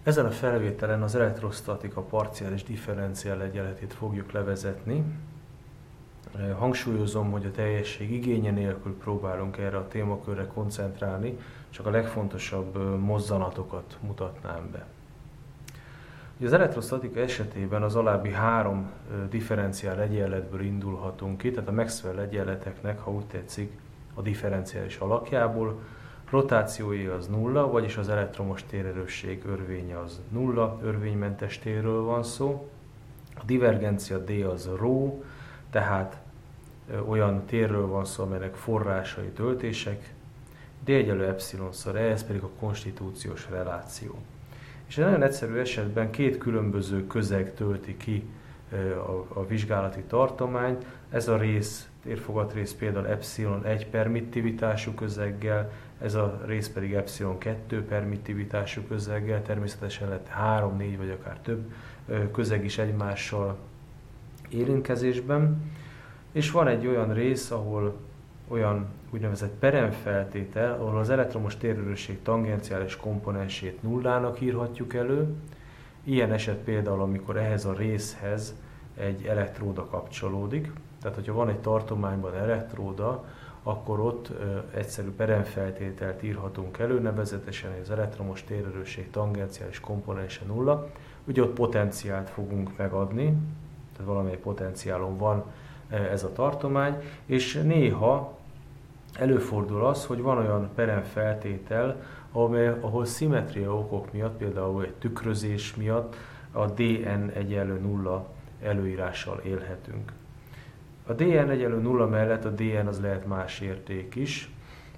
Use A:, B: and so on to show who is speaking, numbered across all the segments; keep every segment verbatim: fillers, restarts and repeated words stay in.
A: Ezen a felvételen az elektrosztatika parciális differenciál egyenletét fogjuk levezetni. Hangsúlyozom, hogy a teljesség igénye nélkül próbálunk erre a témakörre koncentrálni, csak a legfontosabb mozzanatokat mutatnám be. Az elektrosztatika esetében az alábbi három differenciál egyenletből indulhatunk ki, tehát a Maxwell egyenleteknek, ha úgy tetszik, a differenciális alakjából. Rotációja az nulla, vagyis az elektromos térerősség örvénye az nulla, örvénymentes térről van szó. A divergencia D az rho, tehát ö, olyan térről van szó, amelynek forrásai töltések, D egyenlő epszilonszor E, ez pedig a konstitúciós reláció. És egy nagyon egyszerű esetben két különböző közeg tölti ki ö, a, a vizsgálati tartományt. Ez a rész, térfogatrész például epszilon egy permittivitású közeggel, ez a rész pedig epszilon kettő permittivitású közeggel, természetesen lehet három, négy vagy akár több közeg is egymással érintkezésben. És van egy olyan rész, ahol olyan úgynevezett peremfeltétel, ahol az elektromos térerősség tangenciális komponensét nullának írhatjuk elő. Ilyen eset például, amikor ehhez a részhez egy elektróda kapcsolódik. Tehát, hogyha van egy tartományban elektróda, akkor ott ö, egyszerű peremfeltételt írhatunk elő, nevezetesen, hogy az elektromos térerősség tangenciális komponense nulla. Ugye ott potenciált fogunk megadni, tehát valamely potenciálon van ez a tartomány, és néha előfordul az, hogy van olyan peremfeltétel, ahol szimmetria okok miatt, például egy tükrözés miatt a dn egyenlő nulla előírással élhetünk. A dn egyenlő nulla mellett a dn az lehet más érték is,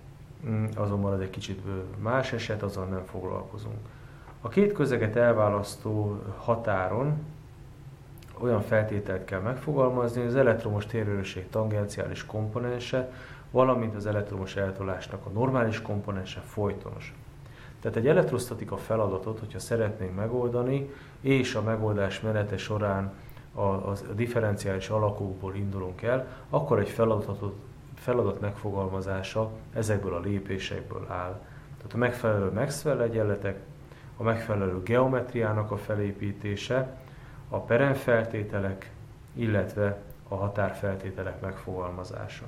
A: azonban ez egy kicsit más eset, azzal nem foglalkozunk. A két közeget elválasztó határon olyan feltételt kell megfogalmazni, hogy az elektromos térerősség tangenciális komponense, valamint az elektromos eltolásnak a normális komponense folytonos. Tehát egy elektrosztatika feladatot, hogyha szeretnénk megoldani, és a megoldás menete során a, a differenciális alakokból indulunk el, akkor egy feladatot, feladat megfogalmazása ezekből a lépésekből áll. Tehát a megfelelő Maxwell egyenletek, a megfelelő geometriának a felépítése, a peremfeltételek, illetve a határfeltételek megfogalmazása.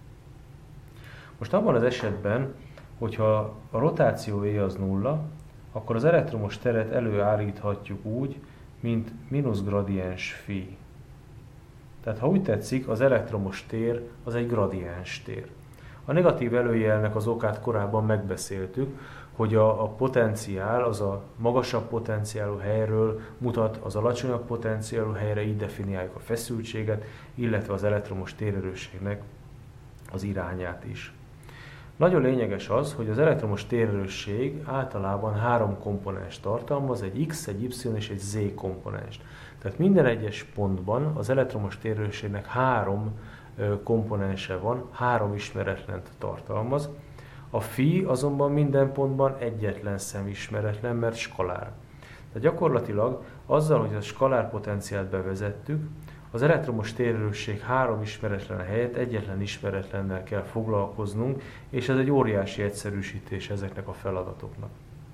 A: Most abban az esetben, hogyha a rotáció E az nulla, akkor az elektromos teret előállíthatjuk úgy, mint mínusz gradiens phi. Tehát ha úgy tetszik, az elektromos tér az egy gradiens tér. A negatív előjelnek az okát korábban megbeszéltük, hogy a, a potenciál az a magasabb potenciálú helyről mutat az alacsonyabb potenciálú helyre, így definiáljuk a feszültséget, illetve az elektromos térerősségnek az irányát is. Nagyon lényeges az, hogy az elektromos térerősség általában három komponens tartalmaz, egy X, egy Y és egy Z komponens. Tehát minden egyes pontban az elektromos térerősségnek három komponense van, három ismeretlent tartalmaz. A phi azonban minden pontban egyetlen szem ismeretlen, mert skalár. Tehát gyakorlatilag azzal, hogy a skalár potenciált bevezettük, az elektromos térerősség három ismeretlen helyett egyetlen ismeretlennel kell foglalkoznunk, és ez egy óriási egyszerűsítés ezeknek a feladatoknak.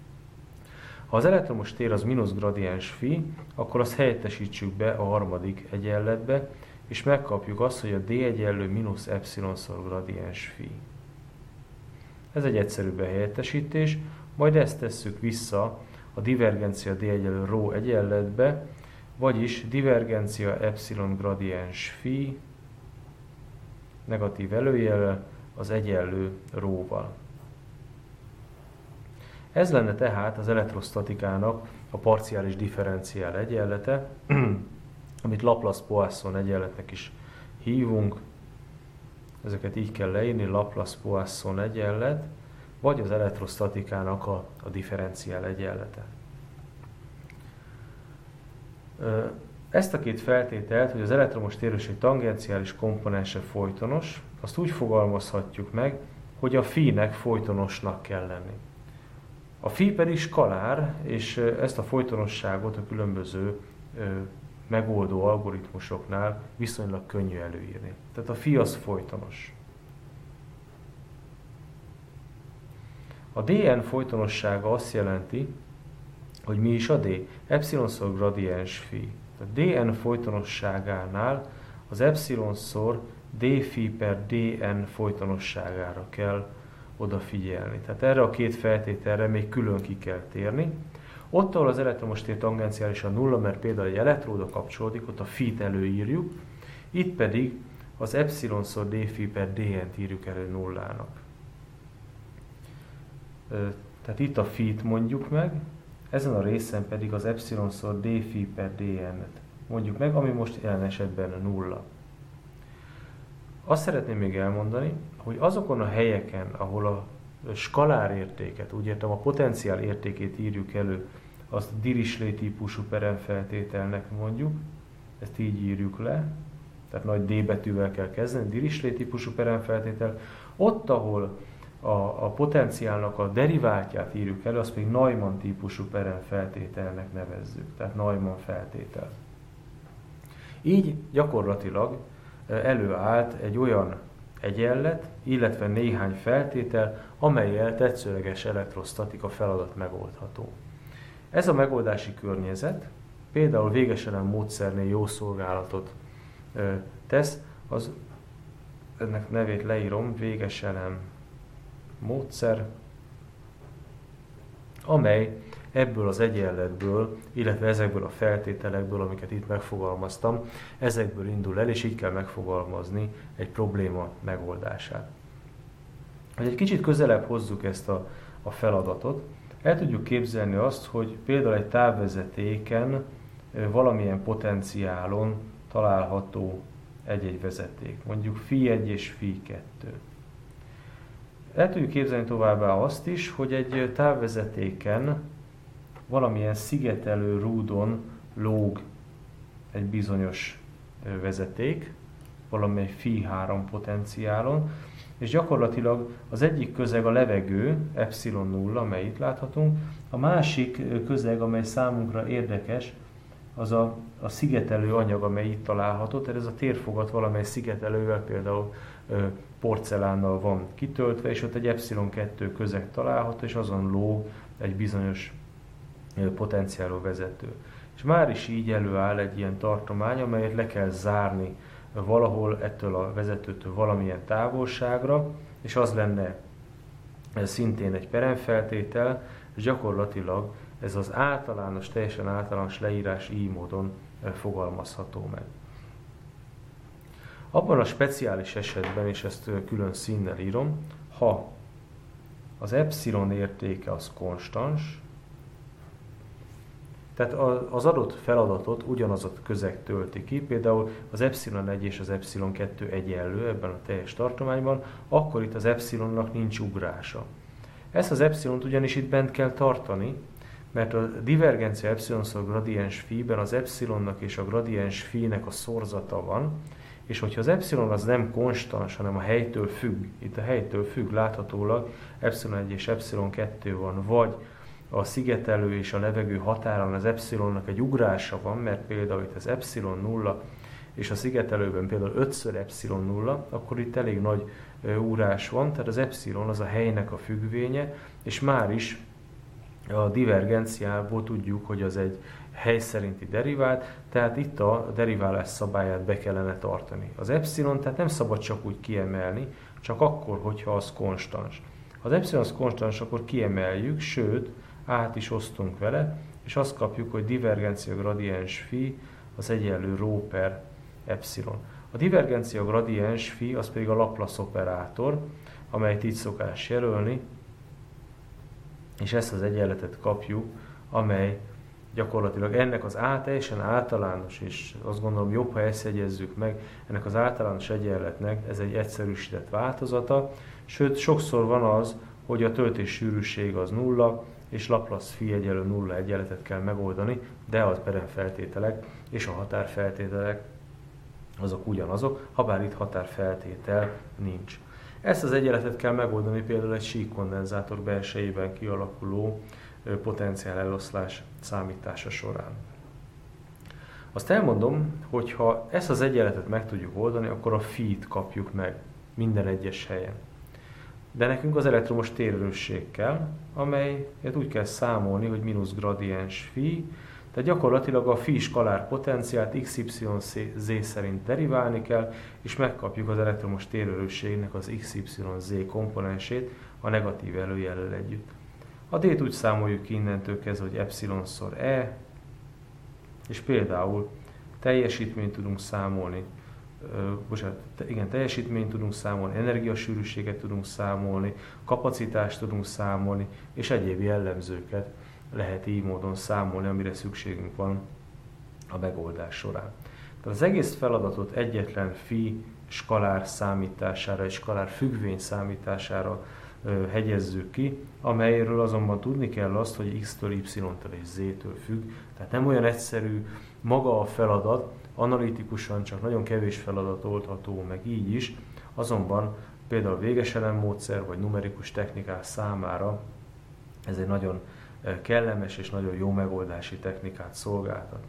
A: Ha az elektromos tér az mínusz gradiens phi, akkor azt helyettesítsük be a harmadik egyenletbe, és megkapjuk azt, hogy a D egyenlő mínusz epszilonszor gradiens phi. Ez egy egyszerű behelyettesítés, majd ezt tesszük vissza a divergencia D egyenlő rho egyenletbe, vagyis divergencia epsilon gradiens phi negatív előjellel az egyenlő rho-val. Ez lenne tehát az elektrosztatikának a parciális differenciál egyenlete, amit Laplace-Poisson egyenletnek is hívunk. Ezeket így kell leírni, Laplace-Poisson egyenlet, vagy az elektrosztatikának a, a differenciál egyenlete. Ezt a két feltételt, hogy az elektromos térerősség tangenciális komponense folytonos, azt úgy fogalmazhatjuk meg, hogy a phi-nek folytonosnak kell lenni. A phi pedig skalár, és ezt a folytonosságot a különböző megoldó algoritmusoknál viszonylag könnyű előírni. Tehát a phi az folytonos. A dn folytonossága azt jelenti, hogy mi is a D? Epsilonszor gradiens phi. A dn folytonosságánál az epsilonszor d phi per dn folytonosságára kell odafigyelni. Tehát erre a két feltételre még külön ki kell térni. Ott, ahol az elektromos tér tangenciálisan nulla, mert például egy elektróda kapcsolódik, ott a phi-t előírjuk, itt pedig az epsilonszor d phi per dn-t írjuk elő nullának. Tehát itt a phi-t mondjuk meg, ezen a részen pedig az epsilonszor d phi per dn-et mondjuk meg, ami most jelen esetben nulla. Azt szeretném még elmondani, hogy azokon a helyeken, ahol a skalár értéket, úgy értem a potenciál értékét írjuk elő, azt Dirichlet típusú peremfeltételnek mondjuk, ezt így írjuk le, tehát nagy D betűvel kell kezdeni, Dirichlet típusú peremfeltétel. Ott, ahol a, a potenciálnak a deriváltját írjuk elő, azt még Neumann típusú peremfeltételnek nevezzük, tehát Neumann feltétel. Így gyakorlatilag előállt egy olyan egyenlet, illetve néhány feltétel, amellyel tetszőleges elektrosztatika feladat megoldható. Ez a megoldási környezet például végeselem módszernél jó szolgálatot ö, tesz, az ennek nevét leírom, végeselem módszer, amely ebből az egyenletből, illetve ezekből a feltételekből, amiket itt megfogalmaztam, ezekből indul el, és így kell megfogalmazni egy probléma megoldását. Hogy egy kicsit közelebb hozzuk ezt a, a feladatot, el tudjuk képzelni azt, hogy például egy távvezetéken valamilyen potenciálon található egy-egy vezeték, mondjuk phi egy és phi kettő. El tudjuk képzelni továbbá azt is, hogy egy távvezetéken valamilyen szigetelő rúdon lóg egy bizonyos vezeték, valamely phi három potenciálon, és gyakorlatilag az egyik közeg a levegő, epsilon nulla, amely itt láthatunk, a másik közeg, amely számunkra érdekes, az a, a szigetelő anyag, amely itt található, tehát ez a térfogat valamely szigetelővel, például ö, porcelánnal van kitöltve, és ott egy epsilon kettő közeg található, és azon lóg egy bizonyos ö, potenciálú vezető. És már is így előáll egy ilyen tartomány, amelyet le kell zárni valahol ettől a vezetőtől valamilyen távolságra, és az lenne szintén egy peremfeltétel, és gyakorlatilag ez az általános, teljesen általános leírás így módon fogalmazható meg. Abban a speciális esetben, és ezt külön színnel írom, ha az epsilon értéke az konstans, tehát az adott feladatot ugyanaz a közeg tölti ki, például az epsilon egy és az epsilon kettő egyenlő ebben a teljes tartományban, akkor itt az epsilonnak nincs ugrása. Ezt az epsilont ugyanis itt bent kell tartani, mert a divergencia epsilonszor gradiens phi-ben az epsilonnak és a gradiens phi-nek a szorzata van, és hogyha az epsilon az nem konstans, hanem a helytől függ, itt a helytől függ láthatólag epsilon egy és epsilon kettő van, vagy a szigetelő és a levegő határán az epsilonnak egy ugrása van, mert például itt az epsilon nulla, és a szigetelőben például ötször epsilon nulla, akkor itt elég nagy ugrás van, tehát az epsilon az a helynek a függvénye, és már is a divergenciából tudjuk, hogy az egy hely szerinti derivált, tehát itt a deriválás szabályát be kellene tartani. Az epsilon tehát nem szabad csak úgy kiemelni, csak akkor, hogyha az konstans. Ha az epsilon az konstans, akkor kiemeljük, sőt, át is osztunk vele, és azt kapjuk, hogy divergencia gradiens phi az egyenlő rho per epsilon. A divergencia gradiens phi az pedig a Laplace operátor, amelyet így szokás jelölni, és ezt az egyenletet kapjuk, amely gyakorlatilag ennek az át, teljesen általános, és azt gondolom jobb, ha ezt jegyezzük meg, ennek az általános egyenletnek ez egy egyszerűsített változata, sőt sokszor van az, hogy a töltés sűrűség az nulla, és Laplace phi egyenlő nulla egyenletet kell megoldani, de az peremfeltételek és a határfeltételek azok ugyanazok, habár itt határfeltétel nincs. Ezt az egyenletet kell megoldani például egy síkkondenzátor belsejében kialakuló potenciál eloszlás számítása során. Azt elmondom, hogy ha ezt az egyenletet meg tudjuk oldani, akkor a phi-t kapjuk meg minden egyes helyen. de nekünk az elektromos térerősség kell, amelyet úgy kell számolni, hogy mínusz gradiens phi, tehát gyakorlatilag a phi skalár potenciált x y z szerint deriválni kell, és megkapjuk az elektromos térerősségnek az x y z komponensét a negatív előjellel együtt. A d-t úgy számoljuk ki innentől kezdve, hogy epsilonszor e, és például teljesítményt tudunk számolni, ö, bocsánat, igen, teljesítményt tudunk számolni, energiasűrűséget tudunk számolni, kapacitást tudunk számolni, és egyéb jellemzőket lehet így módon számolni, amire szükségünk van a megoldás során. Tehát az egész feladatot egyetlen phi skalár számítására és skalár függvény számítására ö, hegyezzük ki, amelyről azonban tudni kell azt, hogy x-től, y-től és z-től függ. Tehát nem olyan egyszerű maga a feladat, analitikusan csak nagyon kevés feladat oldható meg így is, azonban például végeselemmódszer vagy numerikus technikák számára ez egy nagyon kellemes és nagyon jó megoldási technikát szolgáltat.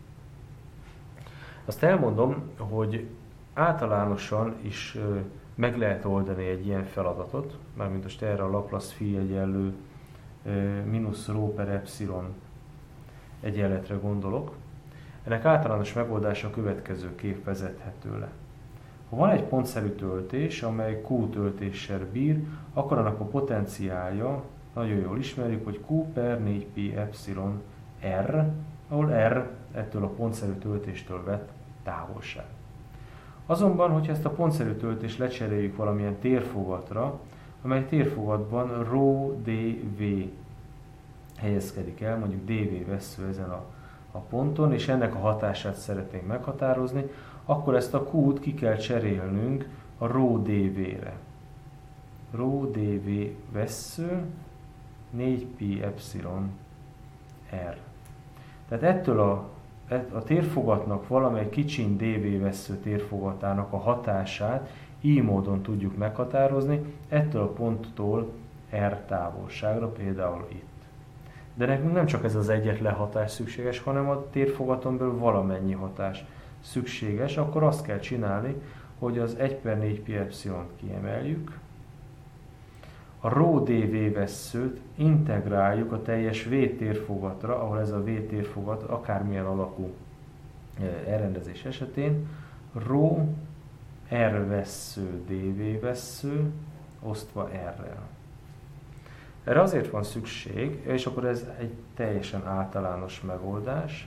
A: Azt elmondom, hogy általánosan is meg lehet oldani egy ilyen feladatot, mármint most erre a Laplace phi egyenlő mínusz rho per epsilon egyenletre gondolok. Ennek általános megoldása a következőképp vezethető le. Ha van egy pontszerű töltés, amely Q töltéssel bír, akkor annak a potenciálja, nagyon jól ismerjük, hogy Q per négy pi epsilon R, ahol R ettől a pontszerű töltéstől vett távolság. Azonban, hogyha ezt a pontszerű töltést lecseréljük valamilyen térfogatra, amely térfogatban rho dv helyezkedik el, mondjuk dv vessző ezen a, a ponton, és ennek a hatását szeretnénk meghatározni, akkor ezt a Q-t ki kell cserélnünk a rho dv-re. Rho dv vessző négy pi epsilon r. Tehát ettől a, a térfogatnak valamely kicsiny dv vessző térfogatának a hatását így módon tudjuk meghatározni, ettől a ponttól r távolságra, például itt. De nekünk nem csak ez az egyetlen hatás szükséges, hanem a térfogaton belül valamennyi hatás szükséges, akkor azt kell csinálni, hogy az egy per négy pi epsilont kiemeljük, a rho dv vesszőt integráljuk a teljes v térfogatra, ahol ez a v térfogat akármilyen alakú elrendezés esetén, rho r vessző dv vessző osztva r-rel. Erre azért van szükség, és akkor ez egy teljesen általános megoldás,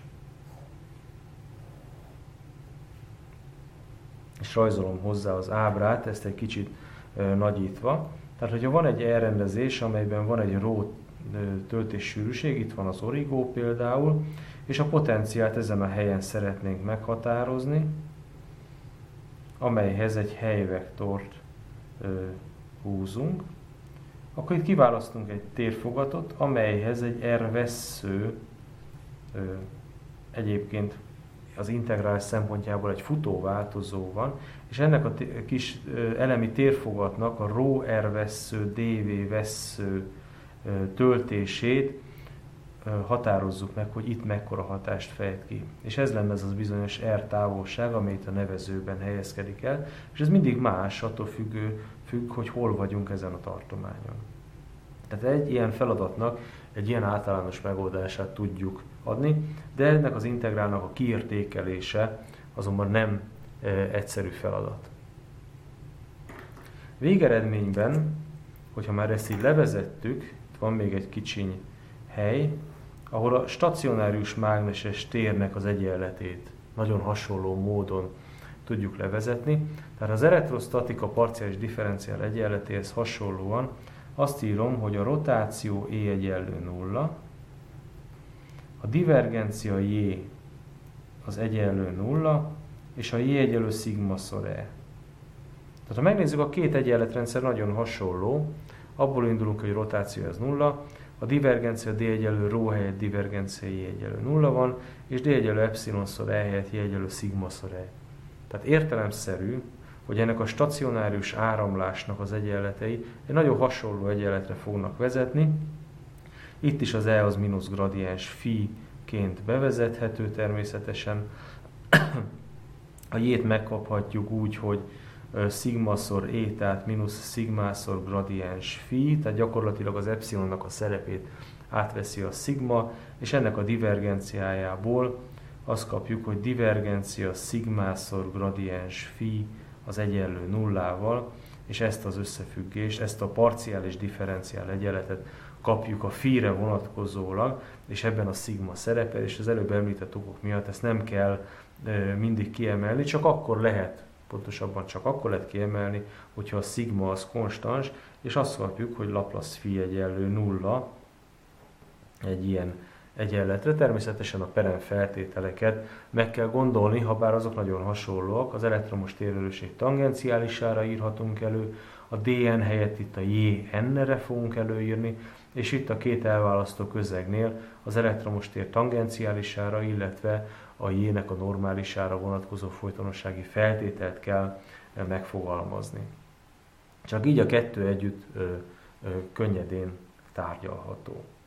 A: és rajzolom hozzá az ábrát, ezt egy kicsit e, nagyítva. Tehát, hogyha van egy elrendezés, amelyben van egy rho töltéssűrűség, itt van az origó például, és a potenciált ezen a helyen szeretnénk meghatározni, amelyhez egy helyvektort e, húzunk, akkor itt kiválasztunk egy térfogatot, amelyhez egy r vessző, e, egyébként az integrál szempontjából egy futóváltozó van, és ennek a t- kis elemi térfogatnak a rho r vessző dv vessző töltését határozzuk meg, hogy itt mekkora hatást fejt ki. És ez lenne az az bizonyos r távolság, amelyet a nevezőben helyezkedik el, és ez mindig más, attól függő, függ, hogy hol vagyunk ezen a tartományon. Tehát egy ilyen feladatnak egy ilyen általános megoldását tudjuk adni, de ennek az integrálnak a kiértékelése azonban nem e, egyszerű feladat. Végeredményben, hogyha már ezt így levezettük, itt van még egy kicsiny hely, ahol a stacionárius mágneses térnek az egyenletét nagyon hasonló módon tudjuk levezetni. Tehát az elektrosztatika parciális differenciál egyenletéhez hasonlóan azt írom, hogy a rotáció E egyenlő nulla, a divergencia J az egyenlő nulla, és a J egyenlő szigma szor E. Tehát ha megnézzük, a két egyenletrendszer nagyon hasonló, abból indulunk, hogy a rotáció ez nulla, a divergencia D egyenlő rho helyett divergencia J egyenlő nulla van, és D egyenlő epsilon szor E helyett J egyenlő szigma szor E. Tehát értelemszerű, hogy ennek a stacionárius áramlásnak az egyenletei egy nagyon hasonló egyenletre fognak vezetni. Itt is az E az mínusz gradiens phi-ként bevezethető természetesen. A J-t megkaphatjuk úgy, hogy szigmaszor E, tehát mínusz szigmászor gradiens phi, tehát gyakorlatilag az epsilonnak a szerepét átveszi a szigma, és ennek a divergenciájából azt kapjuk, hogy divergencia szigmászor gradiens phi az egyenlő nullával, és ezt az összefüggést, ezt a parciális differenciál egyenletet kapjuk a phi-re vonatkozólag, és ebben a szigma szerepel, és az előbb említett okok miatt ezt nem kell e, mindig kiemelni, csak akkor lehet, pontosabban csak akkor lehet kiemelni, hogyha a szigma az konstans, és azt kapjuk, hogy Laplace phi egyenlő nulla egy ilyen egyenletre. Természetesen a perem feltételeket meg kell gondolni, ha bár azok nagyon hasonlóak. Az elektromos térerősség tangenciálisára írhatunk elő, a dn helyett itt a jn-re fogunk előírni, és itt a két elválasztó közegnél az elektromos tér tangenciálisára, illetve a j-nek a normálisára vonatkozó folytonossági feltételt kell megfogalmazni. Csak így a kettő együtt ö, ö, könnyedén tárgyalható.